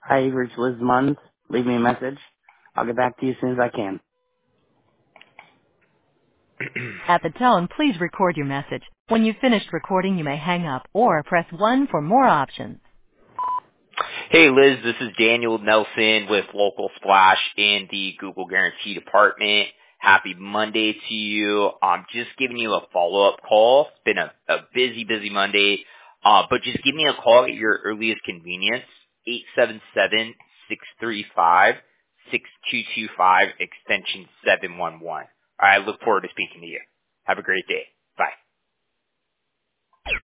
Hi, you've reached Liz Munns. Leave me a message. I'll get back to you as soon as I can. At the tone, please record your message. When you've finished recording, you may hang up or press 1 for more options. Hey Liz, this is Daniel Nelson with Local Splash in the Google Guarantee Department. Happy Monday to you. Just giving you a follow-up call. It's been a busy Monday. But just give me a call at your earliest convenience, 877-635-6225, extension 711. I look forward to speaking to you. Have a great day.